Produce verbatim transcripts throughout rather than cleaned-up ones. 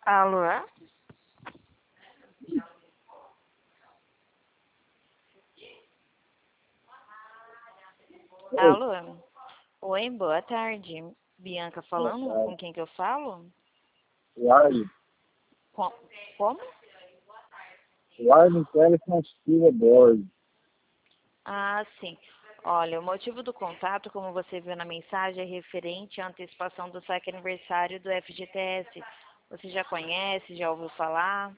Alô? Oi, Alô? Oi, boa tarde. Bianca boa falando, tarde. com quem que eu falo? Warlen, Com... Como? Warlen Telefone Silva Borges. Ah, sim. Olha, o motivo do contato, como você viu na mensagem, é referente à antecipação do saque aniversário do F G T S. Você já conhece, já ouviu falar?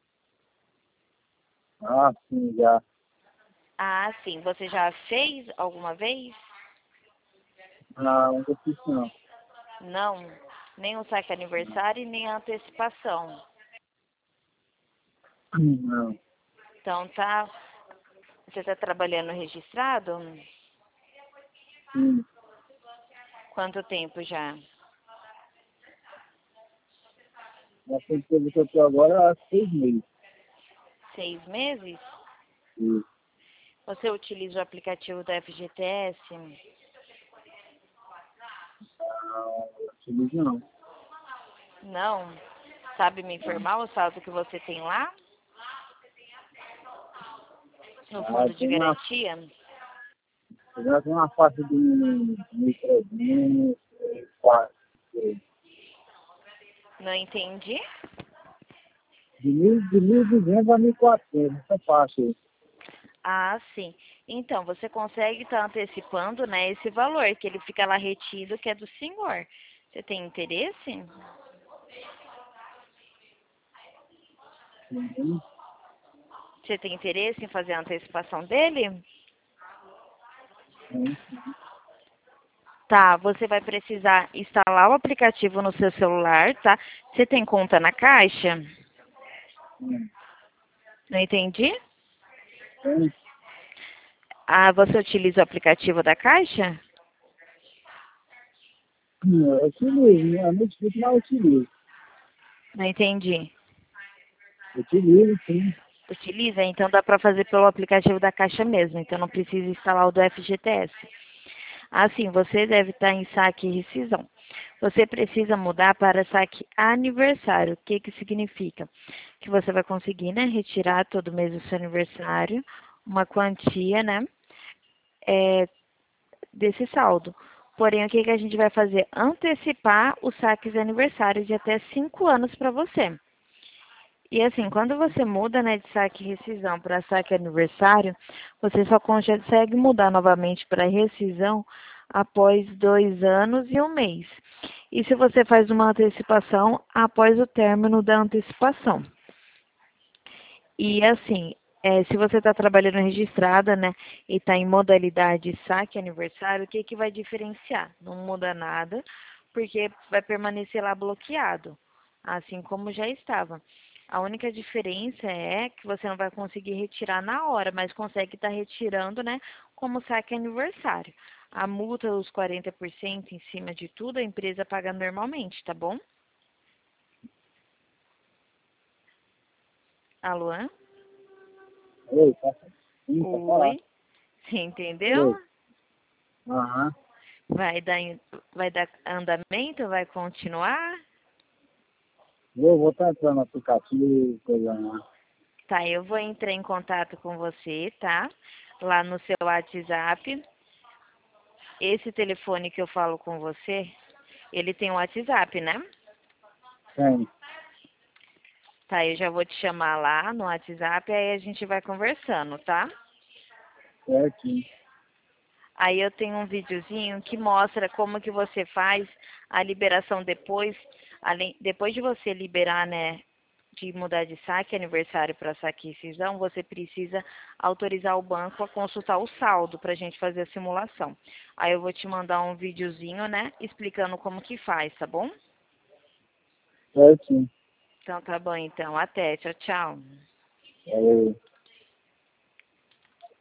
Ah, sim, já. Ah, sim. Você já fez alguma vez? Ah, não fiz não. Não. Nem o saque aniversário e nem a antecipação. Não, Então, tá. Você está trabalhando registrado? sim. Quanto tempo já? Nós temos que eu estou agora há seis meses. Seis meses? E, Você utiliza o aplicativo da F G T S? ah, utilizo não. Não? Sabe me informar o saldo que você tem lá? No Ah, fundo de tem uma, garantia? já tem uma faixa de mil e trezentos, quatro. Não entendi? De mil de mil e duzentos a mil e quatrocentos, essa faixa aí. Ah, sim. Então, você consegue estar antecipando, né, esse valor, que ele fica lá retido, que é do senhor. Você tem interesse? Sim, Você tem interesse em fazer a antecipação dele? sim, Tá, você vai precisar instalar o aplicativo no seu celular, tá? Você tem conta na Caixa? sim. Não entendi? Sim, Ah, você utiliza o aplicativo da Caixa? sim, eu utilizo, né? Eu não utilizo, mas eu utilizo. Não entendi. Utilizo, sim. Utiliza? Então dá para fazer pelo aplicativo da Caixa mesmo, então não precisa instalar o do F G T S. Assim, você deve estar em saque e rescisão. Você precisa mudar para saque aniversário. O que que significa? Que você vai conseguir, né, retirar todo mês do seu aniversário uma quantia, né, é, desse saldo. Porém, o que que a gente vai fazer? Antecipar os saques de aniversário de até cinco anos para você. E assim, quando você muda, né, de saque rescisão para saque aniversário, você só consegue mudar novamente para rescisão após dois anos e um mês. E se você faz uma antecipação após o término da antecipação. E assim, é, se você está trabalhando registrada, né, e está em modalidade saque aniversário, o que que vai diferenciar? Não muda nada, porque vai permanecer lá bloqueado, assim como já estava. A única diferença é que você não vai conseguir retirar na hora, mas consegue estar retirando, né, como saque aniversário. A multa dos quarenta por cento em cima de tudo, a empresa paga normalmente, tá bom? Alô? Oi, tá, sim, pode falar. Oi? Você entendeu? Oi. Aham. Vai dar, em- vai dar andamento? Vai continuar? Vou, vou estar entrando no aplicativo, coisa lá. Tá, eu vou entrar em contato com você, tá? Lá no seu WhatsApp. Esse telefone que eu falo com você, ele tem um WhatsApp, né? Tem, Tá, eu já vou te chamar lá no WhatsApp, aí a gente vai conversando, tá? certinho. Aí eu tenho um videozinho que mostra como que você faz a liberação depois, além, depois de você liberar, né, de mudar de saque aniversário para saque e rescisão, você precisa autorizar o banco a consultar o saldo para a gente fazer a simulação. Aí eu vou te mandar um videozinho, né, explicando como que faz, tá bom? Certinho. Então tá bom, então. Até. Tchau, tchau. Valeu.